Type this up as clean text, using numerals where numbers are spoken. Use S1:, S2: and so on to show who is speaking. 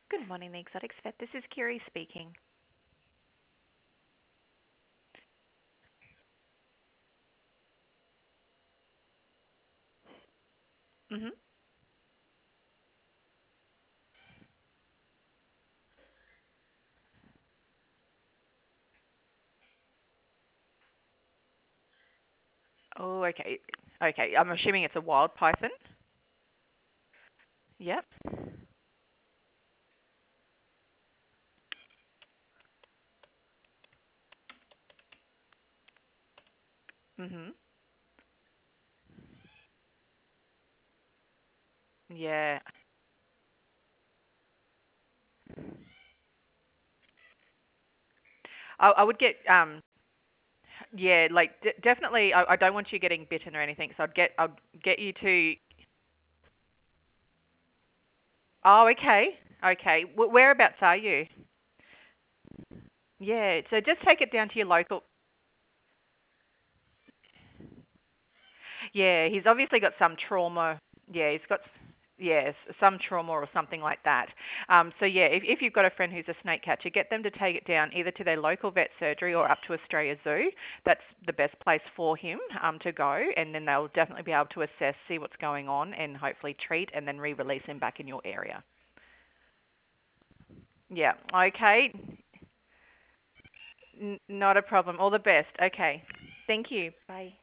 S1: Good morning, the Exotics Vet. This is Kiri speaking. Mhm. Oh, okay. Okay. I'm assuming it's a wild python. Yep. Mhm. Yeah. I would get yeah, like definitely. I don't want you getting bitten or anything, so I'll get you to. Oh, okay. Okay. Whereabouts are you? Yeah. So just take it down to your local. Yeah, he's obviously got some trauma. Yeah, he's got yes, some trauma or something like that. So yeah, if you've got a friend who's a snake catcher, get them to take it down either to their local vet surgery or up to Australia Zoo. That's the best place for him to go, and then they'll definitely be able to assess, see what's going on, and hopefully treat, and then re-release him back in your area. Yeah. Okay. Not a problem. All the best. Okay. Thank you. Bye.